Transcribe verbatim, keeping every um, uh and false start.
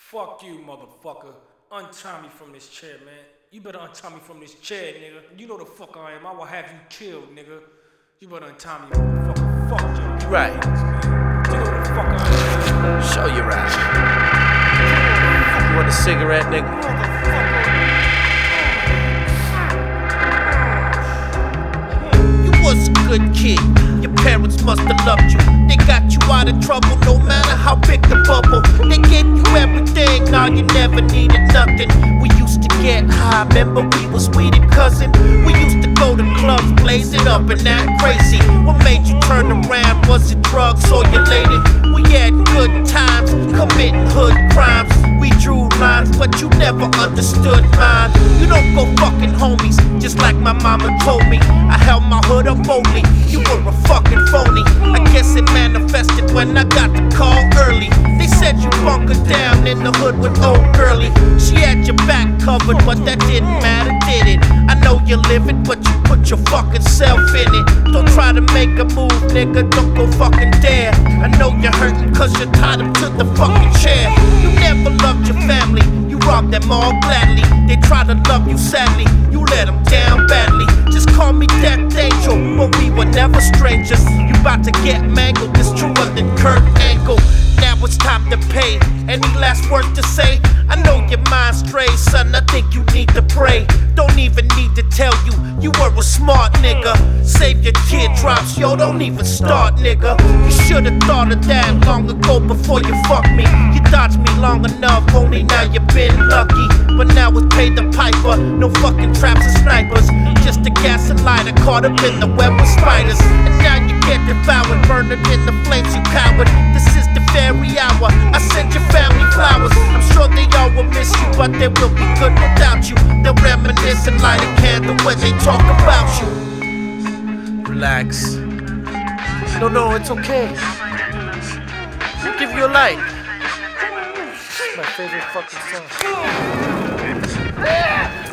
Fuck you, motherfucker. Untie me from this chair, man. You better untie me from this chair, nigga. You know the fuck I am. I will have you killed, nigga. You better untie me, motherfucker. Fuck you. You right. You know the fuck I am. Show you right. You want a cigarette, nigga? You was a good kid. Your parents must have loved you. They got you out of trouble, no matter how big the bubble. They gave you everything, now you never needed nothing. We used to get high, remember we was weeded cousin. We used to go to clubs, blaze it up and act crazy. What made you turn around? Was it drugs or you lated? We had good times, committing hood crimes. We drew lines, but you never understood mine. You don't go fucking homies, just like my mama told me. I held my hood up boldly, you were a fucking phony. I guess it manifested when I got the call early. They said you bunkered down in the hood with old girlie. She had your back covered, but that didn't matter, did it? I know you're living, but you put your fucking self in it. Don't try to make a move, nigga, don't go fucking dare. I know you're hurting cause you're tied up to the fucking chair. You never loved your family, you robbed them all gladly. They try to love you sadly, you let them down badly. Just call me Death Angel, but we were never strangers. You about to get mangled, it's truer than Kurt Angle. Now it's time to pay. Any last word to say? I know your mind strays, son, I think you need to pray. Don't even need to tell you, you were a smart nigga. Save your teardrops, yo, don't even start, nigga. You should've thought of that long ago before you fucked me. You dodged me long enough, only now you been lucky. But now it's pay the piper, no fucking traps and snipers. Just a gas and lighter caught up in the web with spiders. And now you get devoured, burned in the flames, you coward. This is the very hour, I send your family flowers. I'm sure they all will miss you, but they will be good without you. They'll reminisce and light a candle when they talk about you. Relax. No, no, it's okay. I'll give you a light. It's my favorite fucking song.